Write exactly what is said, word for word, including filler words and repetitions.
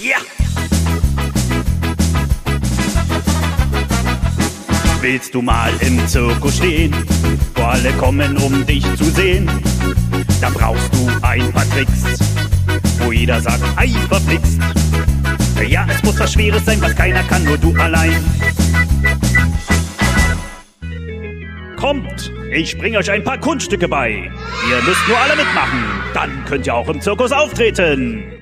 Ja! Willst du mal im Zirkus stehen, wo alle kommen, um dich zu sehen? Dann brauchst du ein paar Tricks, wo jeder sagt, ei, verflixt. Ja, es muss was Schweres sein, was keiner kann, nur du allein. Kommt, ich bringe euch ein paar Kunststücke bei. Ihr müsst nur alle mitmachen, dann könnt ihr auch im Zirkus auftreten.